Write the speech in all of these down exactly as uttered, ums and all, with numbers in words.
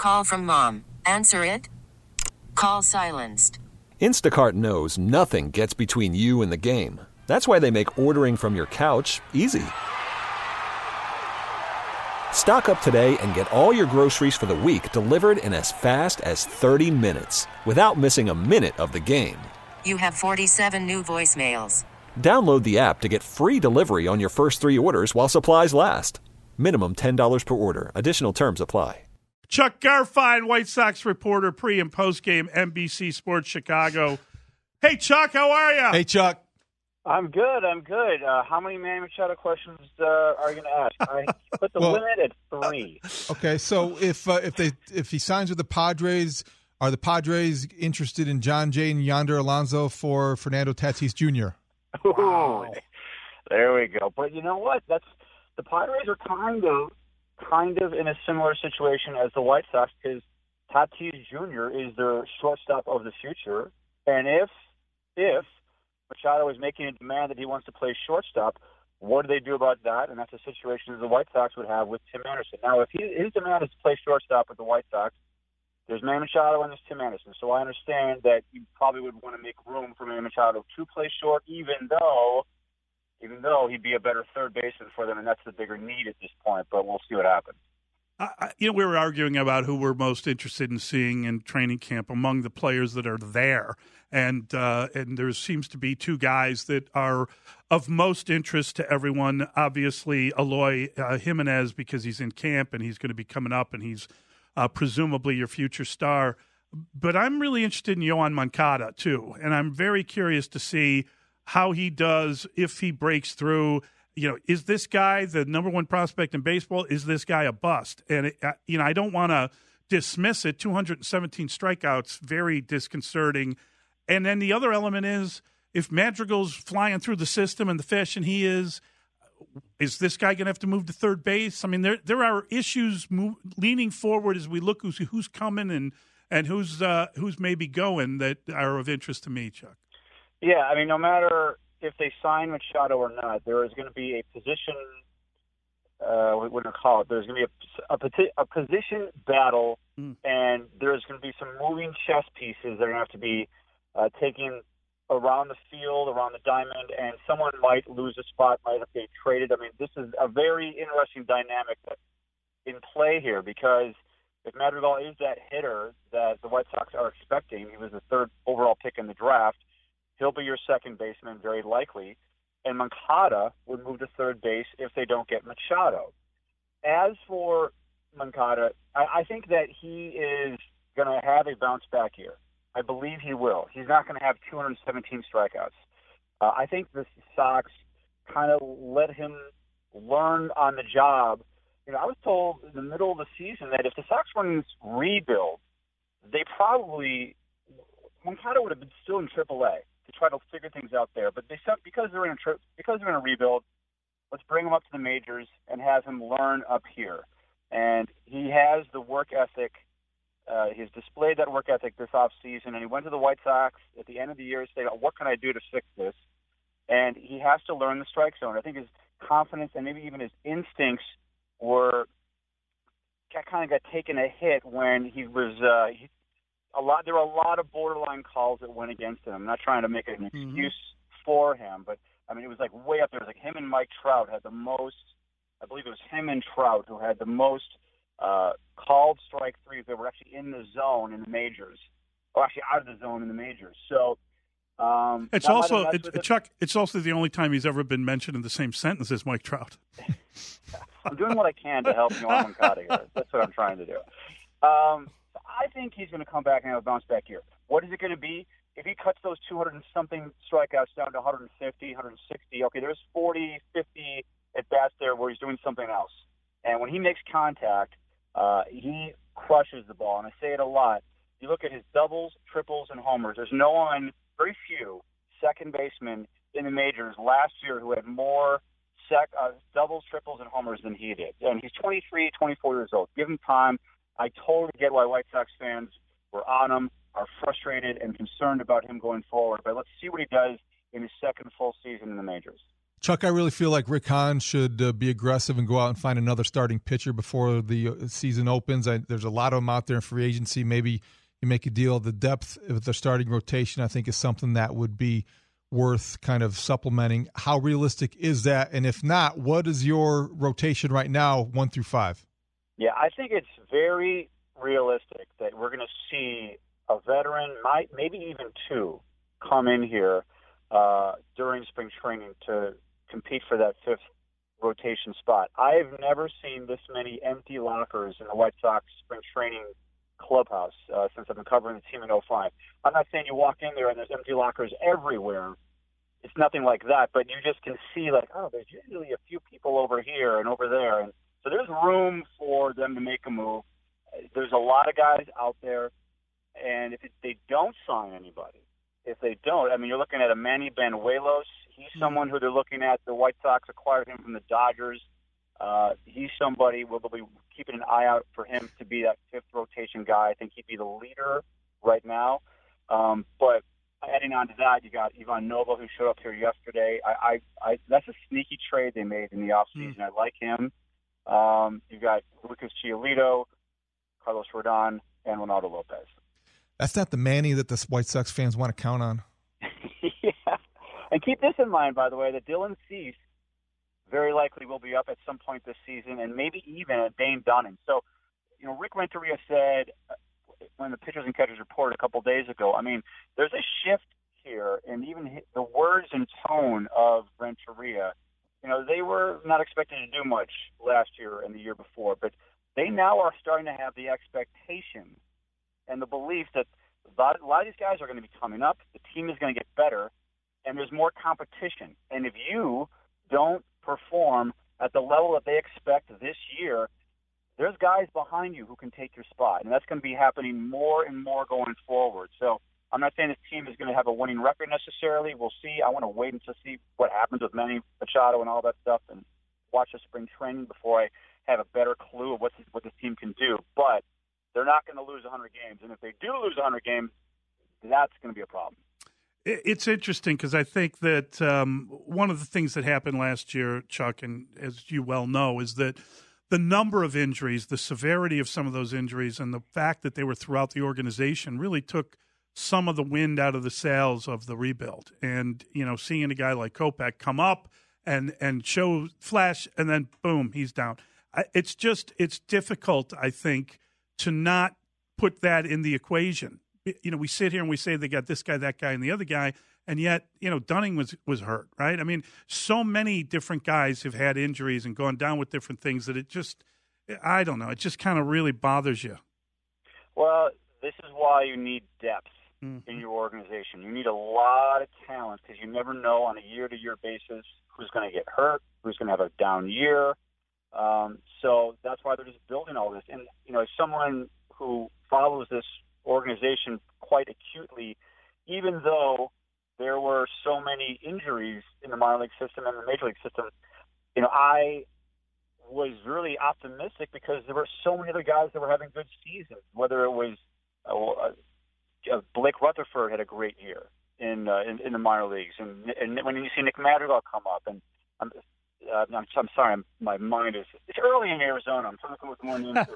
Call from mom. Answer it. Call silenced. Instacart knows nothing gets between you and the game. That's why they make ordering from your couch easy. Stock up today and get all your groceries for the week delivered in as fast as thirty minutes without missing a minute of the game. You have forty-seven new voicemails. Download the app to get free delivery on your first three orders while supplies last. Minimum ten dollars per order. Additional terms apply. Chuck Garfien, White Sox reporter, pre- and post-game, N B C Sports Chicago. Hey, Chuck, how are you? Hey, Chuck. I'm good. I'm good. Uh, how many Manny Machado questions uh, are you going to ask? I put the well, limit at three. Okay, so if uh, if they if he signs with the Padres, are the Padres interested in John Jay and Yonder Alonso for Fernando Tatis Junior? Wow. Ooh, there we go. But you know what? That's the Padres are kind of kind of in a similar situation as the White Sox because Tatis Junior is their shortstop of the future, and if if Machado is making a demand that he wants to play shortstop, what do they do about that? And that's a situation that the White Sox would have with Tim Anderson. Now, if he, his demand is to play shortstop with the White Sox, there's Manny Machado and there's Tim Anderson. So I understand that you probably would want to make room for Manny Machado to play short, even though even though he'd be a better third baseman for them, and that's the bigger need at this point. But we'll see what happens. Uh, you know, we were arguing about who we're most interested in seeing in training camp among the players that are there. And uh, and there seems to be two guys that are of most interest to everyone. Obviously, Eloy uh, Jimenez, because he's in camp and he's going to be coming up and he's uh, presumably your future star. But I'm really interested in Yoan Moncada, too. And I'm very curious to see how he does if he breaks through. You know, is this guy the number one prospect in baseball? Is this guy a bust? And, it, you know, I don't want to dismiss it. two hundred seventeen strikeouts, very disconcerting. And then the other element is if Madrigal's flying through the system and the fashion he is, is this guy going to have to move to third base? I mean, there there are issues move, leaning forward as we look who's, who's coming and, and who's uh, who's maybe going that are of interest to me, Chuck. Yeah, I mean, no matter if they sign Machado or not, there is going to be a position, uh, what do you call it? There's going to be a, a, a position battle, mm. and there's going to be some moving chess pieces that are going to have to be uh, taken around the field, around the diamond, and someone might lose a spot, might have to get traded. I mean, this is a very interesting dynamic in play here because if Madrigal is that hitter that the White Sox are expecting, he was the third overall pick in the draft, he'll be your second baseman, very likely. And Moncada would move to third base if they don't get Machado. As for Moncada, I, I think that he is going to have a bounce-back year. I believe he will. He's not going to have two hundred seventeen strikeouts. Uh, I think the Sox kind of let him learn on the job. You know, I was told in the middle of the season that if the Sox were in this rebuild, they probably – Moncada would have been still in triple A. To try to figure things out there, but they said because they're in a tri- because they're in a rebuild, let's bring him up to the majors and have him learn up here. And he has the work ethic. Uh, he's displayed that work ethic this offseason, and he went to the White Sox at the end of the year and said, "What can I do to fix this?" And he has to learn the strike zone. I think his confidence and maybe even his instincts were kind of got taken a hit when he was. Uh, he, A lot. There were a lot of borderline calls that went against him. I'm not trying to make an excuse mm-hmm. for him, but I mean it was like way up there. It was like him and Mike Trout had the most. I believe it was him and Trout who had the most uh, called strike threes that were actually in the zone in the majors, or actually out of the zone in the majors. So um, it's also it, it. Chuck. It's also the only time he's ever been mentioned in the same sentence as Mike Trout. I'm doing what I can to help Yoan Moncada here. That's what I'm trying to do. Um, I think he's going to come back and have a bounce-back year. What is it going to be? If he cuts those two hundred and something strikeouts down to one fifty, one sixty, okay, there's forty, fifty at-bats there where he's doing something else. And when he makes contact, uh, he crushes the ball. And I say it a lot. You look at his doubles, triples, and homers. There's no one, very few, second basemen in the majors last year who had more sec, uh, doubles, triples, and homers than he did. And he's twenty-three, twenty-four years old. Give him time. I totally get why White Sox fans were on him, are frustrated and concerned about him going forward. But let's see what he does in his second full season in the majors. Chuck, I really feel like Rick Hahn should uh, be aggressive and go out and find another starting pitcher before the uh, season opens. I, there's a lot of them out there in free agency. Maybe you make a deal. The depth of their starting rotation, I think, is something that would be worth kind of supplementing. How realistic is that? And if not, what is your rotation right now, one through five? Yeah, I think it's very realistic that we're going to see a veteran, might maybe even two, come in here uh, during spring training to compete for that fifth rotation spot. I've never seen this many empty lockers in the White Sox spring training clubhouse uh, since I've been covering the team in oh five. I'm not saying you walk in there and there's empty lockers everywhere. It's nothing like that, but you just can see like, oh, there's usually a few people over here and over there. And so there's room for them to make a move. There's a lot of guys out there, and if they don't sign anybody, if they don't, I mean, you're looking at a Manny Banuelos. He's someone who they're looking at. The White Sox acquired him from the Dodgers. Uh, he's somebody we'll be keeping an eye out for him to be that fifth rotation guy. I think he'd be the leader right now. Um, but adding on to that, you got Ivan Nova, who showed up here yesterday. I, I, I that's a sneaky trade they made in the offseason. Mm. I like him. Um, you got Lucas Giolito, Carlos Rodon, and Ronaldo Lopez. That's not the Manny that the White Sox fans want to count on. Yeah. And keep this in mind, by the way, that Dylan Cease very likely will be up at some point this season, and maybe even at Dane Dunning. So, you know, Rick Renteria said when the pitchers and catchers reported a couple days ago, I mean, there's a shift here, and even the words and tone of Renteria, you know, they were not expected to do much last year and the year before, but they now are starting to have the expectation and the belief that a lot of these guys are going to be coming up, the team is going to get better, and there's more competition. And if you don't perform at the level that they expect this year, there's guys behind you who can take your spot. And that's going to be happening more and more going forward. So I'm not saying this team is going to have a winning record necessarily. We'll see. I want to wait until see what happens with Manny Machado and all that stuff and watch the spring training before I have a better clue of what this, what this team can do. But they're not going to lose one hundred games. And if they do lose one hundred games, that's going to be a problem. It's interesting because I think that um, one of the things that happened last year, Chuck, and as you well know, is that the number of injuries, the severity of some of those injuries, and the fact that they were throughout the organization really took some of the wind out of the sails of the rebuild. And, you know, seeing a guy like Kopech come up and, and show flash, and then, boom, he's down. It's just, it's difficult, I think, to not put that in the equation. You know, we sit here and we say they got this guy, that guy, and the other guy, and yet, you know, Dunning was, was hurt, right? I mean, so many different guys have had injuries and gone down with different things that it just, I don't know, it just kind of really bothers you. Well, this is why you need depth mm-hmm. in your organization. You need a lot of talent because you never know on a year-to-year basis who's going to get hurt, who's going to have a down year. Um, so that's why they're just building all this. And, you know, as someone who follows this organization quite acutely, even though there were so many injuries in the minor league system and the major league system, you know, I was really optimistic because there were so many other guys that were having good seasons, whether it was uh, uh, Blake Rutherford had a great year in, uh, in in the minor leagues. And, and when you see Nick Madrigal come up, and I'm, uh, I'm, I'm sorry, I'm, my mind is, it's early in Arizona. I'm trying to come with more news.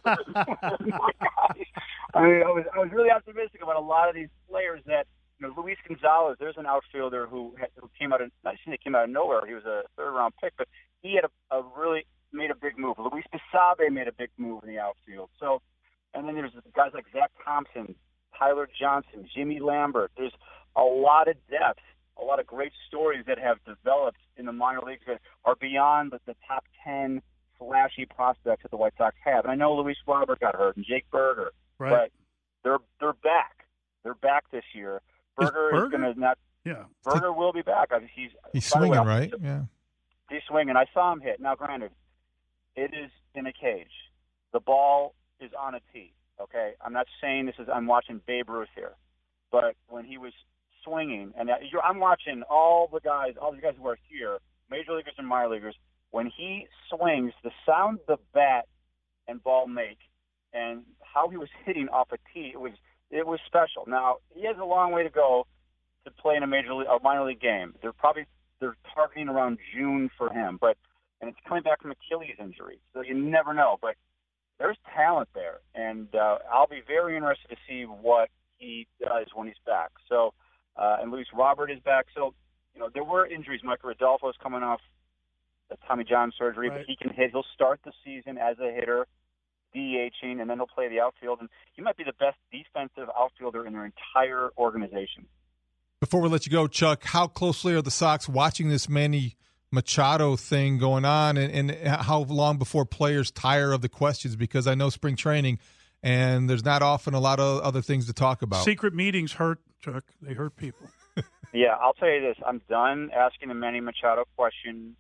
I mean, I was I was really optimistic about a lot of these players that, you know, Luis Gonzalez, there's an outfielder who had, who came out of, not saying he came out of nowhere, he was a third round pick, but he had a, a really made a big move. Luis Basabe made a big move in the outfield. So, and then there's guys like Zach Thompson, Tyler Johnson, Jimmy Lambert. There's a lot of depth, a lot of great stories that have developed in the minor leagues that are beyond the, the top ten flashy prospects that the White Sox have. And I know Luis Robert got hurt and Jake Berger. Right. But they're they're back. They're back this year. Berger is, is going to not. Yeah. Berger will be back. I mean, he's he's swinging, way, right? Yeah. He's swinging. I saw him hit. Now, granted, it is in a cage. The ball is on a tee. Okay, I'm not saying this is. I'm watching Babe Ruth here, but when he was swinging, and you're, I'm watching all the guys, all the guys who are here, major leaguers and minor leaguers. When he swings, the sound the bat and ball make, and how he was hitting off a tee, it was it was special. Now he has a long way to go to play in a major league, a minor league game. They're probably they're targeting around June for him. But and it's coming back from Achilles injury, so you never know. But there's talent there, and uh, I'll be very interested to see what he does when he's back. So, uh, and Luis Robert is back. So, you know, there were injuries. Mike Rodolfo's coming off the Tommy John surgery, right. but he can hit. He'll start the season as a hitter, DHing, and then he'll play the outfield. And he might be the best defensive outfielder in their entire organization. Before we let you go, Chuck, how closely are the Sox watching this Manny Machado thing going on, and, and how long before players tire of the questions? Because I know spring training, and there's not often a lot of other things to talk about. Secret meetings hurt, Chuck. They hurt people. Yeah, I'll tell you this. I'm done asking the Manny Machado question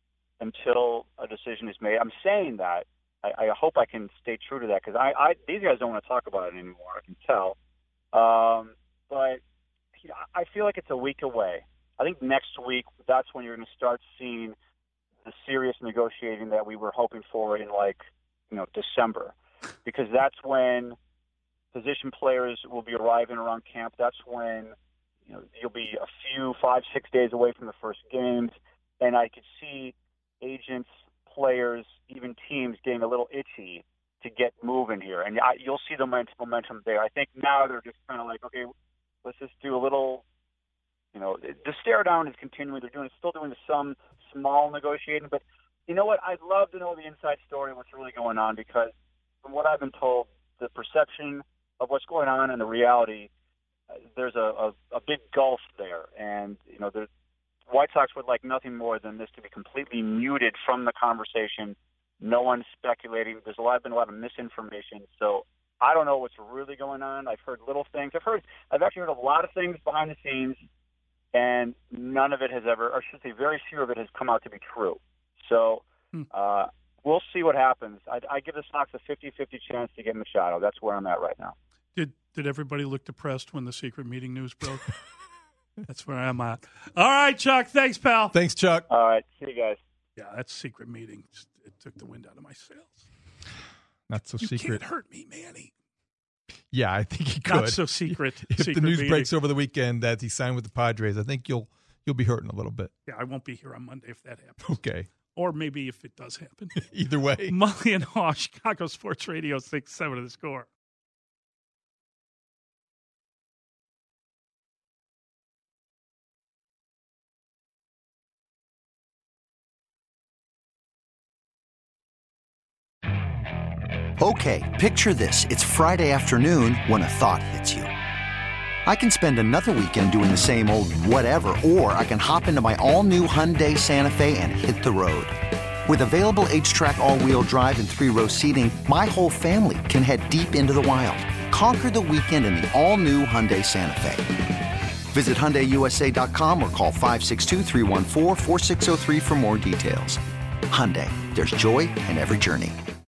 until a decision is made. I'm saying that. I, I hope I can stay true to that, because I, I, these guys don't want to talk about it anymore, I can tell. Um, but you know, I feel like it's a week away. I think next week, that's when you're going to start seeing the serious negotiating that we were hoping for in, like, you know, December, because that's when position players will be arriving around camp. That's when, you know, you'll be a few, five, six days away from the first games, and I could see agents, players, even teams getting a little itchy to get moving here, and I, you'll see the momentum there. I think now they're just kind of like, okay, let's just do a little. You know, the stare down is continuing. They're doing, still doing some small negotiating. But you know what? I'd love to know the inside story of what's really going on, because from what I've been told, the perception of what's going on and the reality, uh, there's a, a, a big gulf there. And, you know, the White Sox would like nothing more than this to be completely muted from the conversation. No one's speculating. There's a lot, been a lot of misinformation. So I don't know what's really going on. I've heard little things. I've heard, I've actually heard a lot of things behind the scenes, and none of it has ever, or I should say very few of it has come out to be true. So uh, we'll see what happens. I, I give the Sox a fifty-fifty chance to get Machado. That's where I'm at right now. Did did everybody look depressed when the secret meeting news broke? That's where I'm at. All right, Chuck. Thanks, pal. Thanks, Chuck. All right. See you guys. Yeah, that secret meeting, it took the wind out of my sails. Not so you secret. You can't hurt me, Manny. Yeah, I think he could. Not so secret. If secret the news meeting. breaks over the weekend that he signed with the Padres, I think you'll you'll be hurting a little bit. Yeah, I won't be here on Monday if that happens. Okay. Or maybe if it does happen. Either way. Mully and Haw, Chicago Sports Radio, six seven of the Score. Okay, picture this. It's Friday afternoon when a thought hits you. I can spend another weekend doing the same old whatever, or I can hop into my all-new Hyundai Santa Fe and hit the road. With available H-Track all-wheel drive and three-row seating, my whole family can head deep into the wild. Conquer the weekend in the all-new Hyundai Santa Fe. Visit Hyundai U S A dot com or call five six two, three one four, four six zero three for more details. Hyundai, there's joy in every journey.